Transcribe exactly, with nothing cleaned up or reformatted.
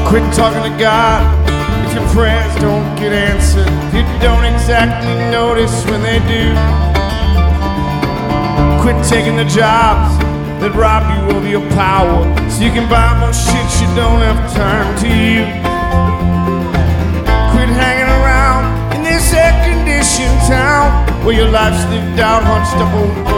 Quit talking to God if your prayers don't get answered, if you don't exactly notice when they do. Quit taking the jobs that rob you of your power so you can buy more shit you don't have time to use. Quit hanging around in this air-conditioned town where your life's lived out hunched up on